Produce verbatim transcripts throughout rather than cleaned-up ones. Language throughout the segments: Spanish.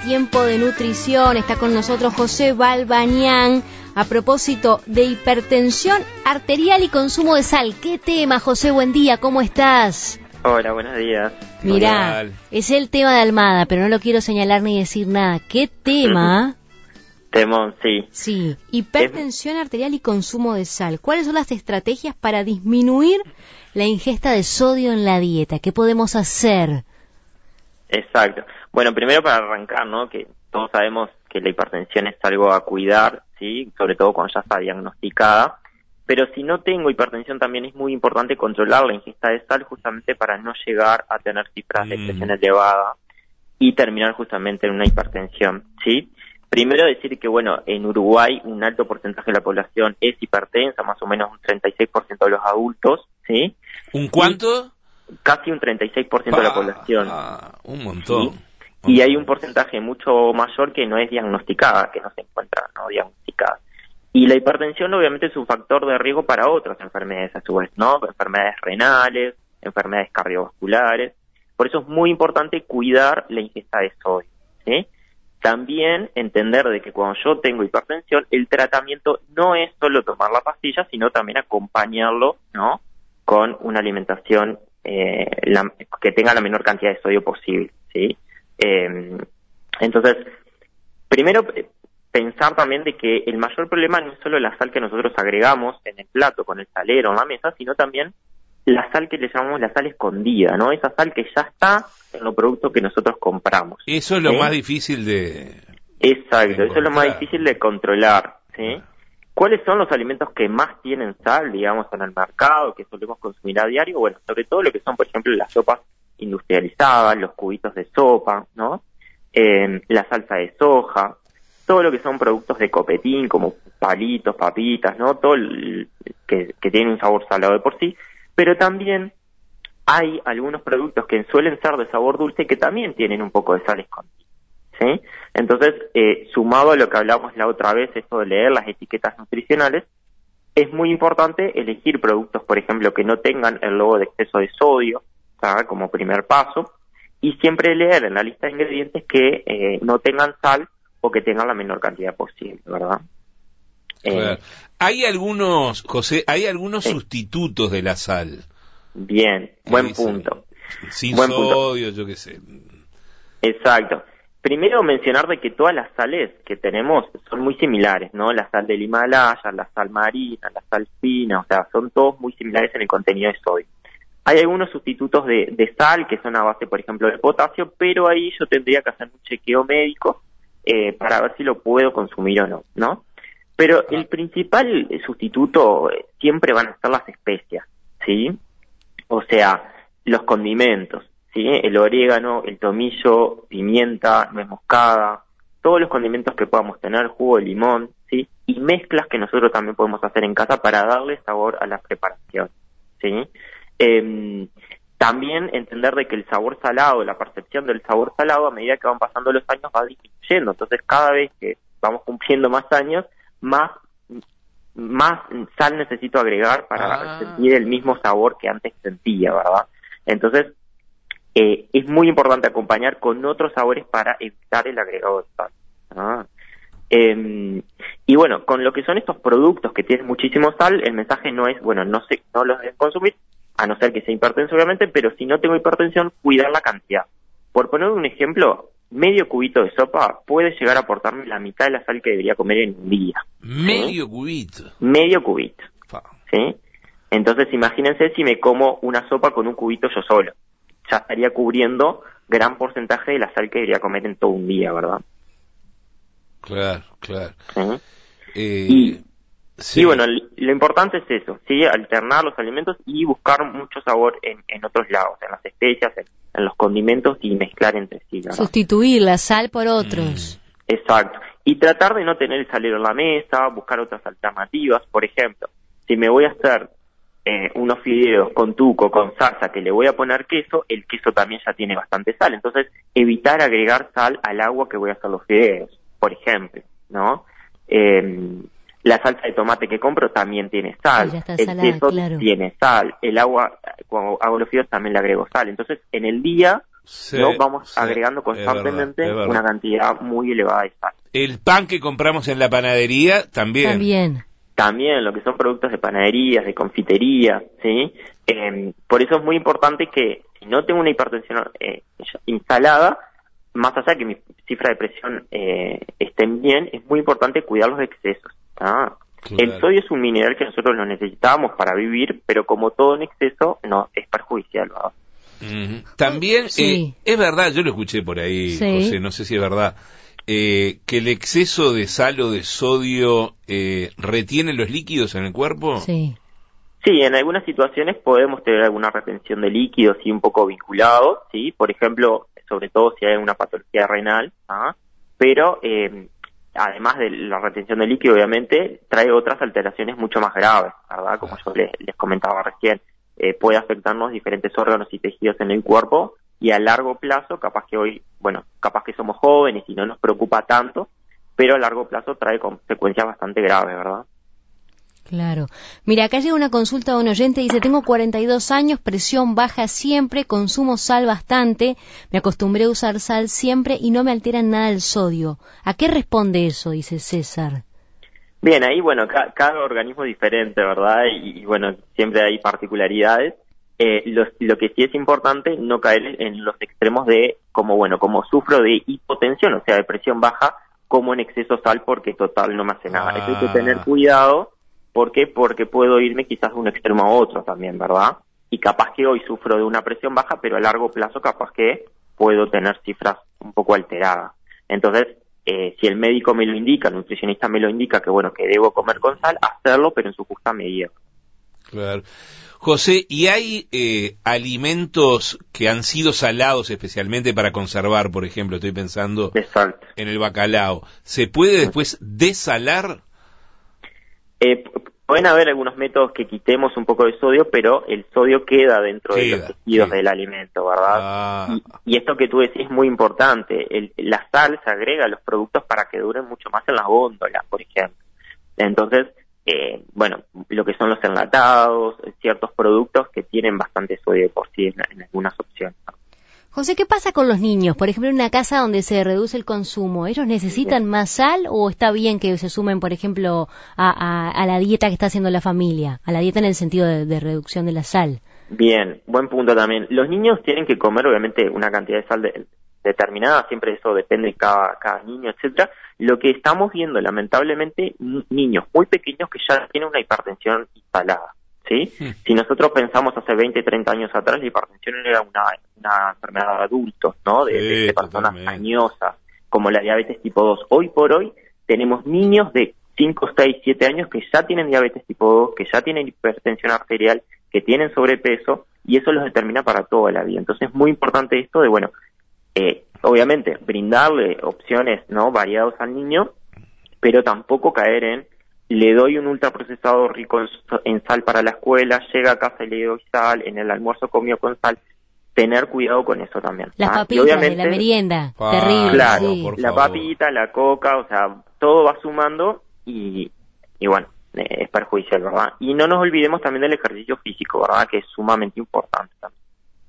Tiempo de Nutrición. Está con nosotros José Balbañán a propósito de hipertensión arterial y consumo de sal. ¿Qué tema, José? Buen día, ¿cómo estás? Hola, buenos días. Mirá, Hola. es el tema de Almada, pero no lo quiero señalar ni decir nada. ¿Qué tema? Temón, sí. Sí, hipertensión arterial y consumo de sal. ¿Cuáles son las estrategias para disminuir la ingesta de sodio en la dieta? ¿Qué podemos hacer? Exacto. Bueno, primero para arrancar, ¿no? Que todos sabemos que la hipertensión es algo a cuidar, ¿sí? Sobre todo cuando ya está diagnosticada. Pero si no tengo hipertensión, también es muy importante controlar la ingesta de sal justamente para no llegar a tener cifras de presión elevada y terminar justamente en una hipertensión, ¿sí? Primero decir que, bueno, en Uruguay un alto porcentaje de la población es hipertensa, más o menos un treinta y seis por ciento de los adultos, ¿sí? ¿Un cuánto? Y casi un treinta y seis por ciento de la población. Ah, un montón. ¿Sí? Y hay un porcentaje mucho mayor que no es diagnosticada, que no se encuentra no diagnosticada. Y la hipertensión obviamente es un factor de riesgo para otras enfermedades a su vez, ¿no? Enfermedades renales, enfermedades cardiovasculares. Por eso es muy importante cuidar la ingesta de sodio, ¿sí? También entender de que cuando yo tengo hipertensión, el tratamiento no es solo tomar la pastilla, sino también acompañarlo, ¿no? Con una alimentación eh, la, que tenga la menor cantidad de sodio posible, ¿sí? Eh, entonces, primero pensar también de que el mayor problema no es solo la sal que nosotros agregamos en el plato, con el salero, en la mesa, sino también la sal que le llamamos la sal escondida, ¿no? Esa sal que ya está en los productos que nosotros compramos. Eso es lo ¿sí? más difícil de... Exacto, de eso es lo más difícil de controlar, ¿sí? ¿Cuáles son los alimentos que más tienen sal, digamos, en el mercado, que solemos consumir a diario? Bueno, sobre todo lo que son, por ejemplo, las sopas industrializadas, los cubitos de sopa, ¿no? Eh, la salsa de soja, todo lo que son productos de copetín, como palitos, papitas, ¿no? Todo el, que, que tiene un sabor salado de por sí, pero también hay algunos productos que suelen ser de sabor dulce que también tienen un poco de sal escondida, ¿sí? Entonces, eh, sumado a lo que hablamos la otra vez, esto de leer las etiquetas nutricionales, es muy importante elegir productos, por ejemplo, que no tengan el logo de exceso de sodio, ¿sabes? Como primer paso, y siempre leer en la lista de ingredientes que eh, no tengan sal o que tengan la menor cantidad posible, ¿verdad? Claro. Eh, Hay algunos, José, hay algunos sí. sustitutos de la sal. Bien, buen punto. Sin buen sodio, punto. yo qué sé. Exacto. Primero mencionar de que todas las sales que tenemos son muy similares, ¿no? La sal del Himalaya, la sal marina, la sal fina, o sea, son todos muy similares en el contenido de sodio. Hay algunos sustitutos de, de sal que son a base, por ejemplo, de potasio, pero ahí yo tendría que hacer un chequeo médico eh, para ver si lo puedo consumir o no, ¿no? Pero el principal sustituto siempre van a ser las especias, ¿sí? O sea, los condimentos, ¿sí? El orégano, el tomillo, pimienta, nuez moscada, todos los condimentos que podamos tener, jugo de limón, ¿sí? Y mezclas que nosotros también podemos hacer en casa para darle sabor a la preparación, ¿sí? Eh, también entender de que el sabor salado, la percepción del sabor salado a medida que van pasando los años va disminuyendo, entonces cada vez que vamos cumpliendo más años, más más sal necesito agregar para ah. sentir el mismo sabor que antes sentía, ¿verdad? Entonces, eh, es muy importante acompañar con otros sabores para evitar el agregado de sal, ¿no? Eh, y bueno, con lo que son estos productos que tienen muchísimo sal, el mensaje no es, bueno, no sé, no los deben consumir, a no ser que sea hipertenso, obviamente, pero si no tengo hipertensión, cuidar la cantidad. Por poner un ejemplo, medio cubito de sopa puede llegar a aportarme la mitad de la sal que debería comer en un día. Medio ¿sí? cubito. Medio cubito. Pa. ¿Sí? Entonces imagínense si me como una sopa con un cubito yo solo. Ya estaría cubriendo gran porcentaje de la sal que debería comer en todo un día, ¿verdad? Claro, claro. ¿Sí? Eh, y, sí. y bueno, lo importante es eso, ¿sí? Alternar los alimentos y buscar mucho sabor en, en otros lados, en las especias, en, en los condimentos y mezclar entre sí, ¿verdad? Sustituir la sal por otros. Mm. Exacto. Y tratar de no tener el salero en la mesa, buscar otras alternativas. Por ejemplo, si me voy a hacer eh, unos fideos con tuco, con salsa, que le voy a poner queso, el queso también ya tiene bastante sal. Entonces, evitar agregar sal al agua que voy a hacer los fideos, por ejemplo, ¿no? Eh, la salsa de tomate que compro también tiene sal. Ya está el salada, queso claro. tiene sal. El agua, cuando hago los fideos también le agrego sal. Entonces, en el día Sí, ¿no? Vamos sí, agregando es verdad, constantemente es verdad. una cantidad muy elevada de sal. El pan que compramos en la panadería también. También. También lo que son productos de panaderías, de confitería, ¿sí? Eh, por eso es muy importante que si no tengo una hipertensión eh, instalada, más allá de que mi cifra de presión eh, estén bien, es muy importante cuidar los excesos. ¿Ah? Claro. El sodio es un mineral que nosotros lo necesitamos para vivir, pero como todo en exceso, no es perjudicial, ¿verdad? Uh-huh. También, Sí. eh, es verdad, yo lo escuché por ahí, Sí. José, no sé si es verdad, eh, que el exceso de sal o de sodio eh, retiene los líquidos en el cuerpo. Sí. Sí, en algunas situaciones podemos tener alguna retención de líquidos y un poco vinculados, ¿sí? Por ejemplo, sobre todo si hay una patología renal, ¿ah? Pero eh, además de la retención de líquido, obviamente, trae otras alteraciones mucho más graves, ¿verdad? Como yo les, les comentaba recién, eh, puede afectarnos diferentes órganos y tejidos en el cuerpo y a largo plazo, capaz que hoy, bueno, capaz que somos jóvenes y no nos preocupa tanto, pero a largo plazo trae consecuencias bastante graves, ¿verdad? Claro. Mira, acá llega una consulta de un oyente, dice, tengo cuarenta y dos años, presión baja siempre, consumo sal bastante, me acostumbré a usar sal siempre y no me altera en nada el sodio. ¿A qué responde eso? Dice César. Bien, ahí, bueno, ca cada organismo es diferente, ¿verdad? Y, y bueno, siempre hay particularidades. Eh, lo, lo que sí es importante, no caer en los extremos de, como bueno, como sufro de hipotensión, o sea, de presión baja, como en exceso sal, porque total no me hace nada. Ah. Eso hay que tener cuidado. ¿Por qué? Porque puedo irme quizás de un extremo a otro también, ¿verdad? Y capaz que hoy sufro de una presión baja, pero a largo plazo capaz que puedo tener cifras un poco alteradas. Entonces, eh, si el médico me lo indica, el nutricionista me lo indica, que bueno, que debo comer con sal, hacerlo, pero en su justa medida. Claro. José, ¿y hay eh, alimentos que han sido salados especialmente para conservar? Por ejemplo, estoy pensando Exacto. en el bacalao. ¿Se puede después desalar? Eh, pueden haber algunos métodos que quitemos un poco de sodio, pero el sodio queda dentro Queda, de los tejidos queda. del alimento, ¿verdad? Ah. Y, y esto que tú decís es muy importante. El, la sal se agrega a los productos para que duren mucho más en las góndolas, por ejemplo. Entonces, eh, bueno, lo que son los enlatados, ciertos productos que tienen bastante sodio por sí en, en algunas opciones, ¿no? José, ¿qué pasa con los niños? Por ejemplo, en una casa donde se reduce el consumo, ¿ellos necesitan más sal o está bien que se sumen, por ejemplo, a, a, a la dieta que está haciendo la familia? A la dieta en el sentido de, de reducción de la sal. Bien, buen punto también. Los niños tienen que comer, obviamente, una cantidad de sal de, determinada, siempre eso depende de cada, cada niño, etcétera. Lo que estamos viendo, lamentablemente, niños muy pequeños que ya tienen una hipertensión instalada, ¿sí? Sí. Si nosotros pensamos hace veinte, treinta años atrás, la hipertensión era una, una enfermedad de adultos, ¿no? De, sí, de, de personas totalmente. añosas, como la diabetes tipo dos. Hoy por hoy tenemos niños de cinco, seis, siete años que ya tienen diabetes tipo dos, que ya tienen hipertensión arterial, que tienen sobrepeso, y eso los determina para toda la vida. Entonces es muy importante esto de, bueno, eh, obviamente brindarle opciones, ¿no?, variados al niño, pero tampoco caer en le doy un ultraprocesado rico en, en sal para la escuela, llega a casa y le doy sal, en el almuerzo comió con sal. Tener cuidado con eso también. Las ¿ah? papitas de la merienda, ah, terrible. Claro, sí. La papita, la coca, o sea, todo va sumando y, y bueno, eh, es perjudicial, ¿verdad? Y no nos olvidemos también del ejercicio físico, ¿verdad? Que es sumamente importante también.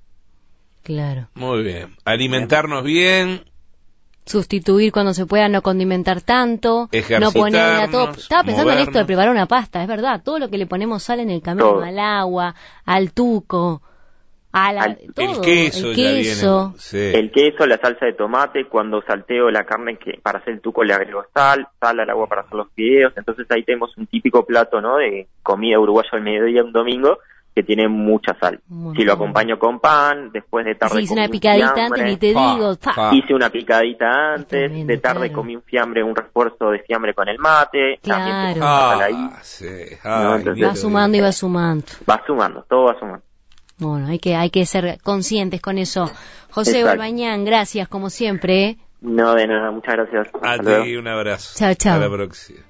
Claro. Muy bien. Alimentarnos bien. Sustituir cuando se pueda, no condimentar tanto, no ponerle a todo. Estaba pensando movernos. en esto de preparar una pasta, es verdad, todo lo que le ponemos sal en el camino, todo. Al agua, al tuco, a la, al, todo, el queso, el queso. Sí. El queso, la salsa de tomate, cuando salteo la carne que para hacer el tuco le agrego sal, sal al agua para hacer los fideos, entonces ahí tenemos un típico plato, ¿no?, de comida uruguaya al mediodía un domingo, que tiene mucha sal. Muy si lo acompaño con pan, después de tarde sí, comí una un picadita fiambre, antes, y te digo, pa, pa. hice una picadita antes, tremendo, de tarde claro. comí un fiambre, un refuerzo de fiambre con el mate, claro. también ah, ahí. Sí. ¿no? Entonces, va sumando y va sumando. Va sumando, todo va sumando. Bueno, hay que hay que ser conscientes con eso. José Balbañán, gracias como siempre. ¿eh? No, de nada, muchas gracias. A ti, un abrazo. Chao, chao. Hasta la próxima.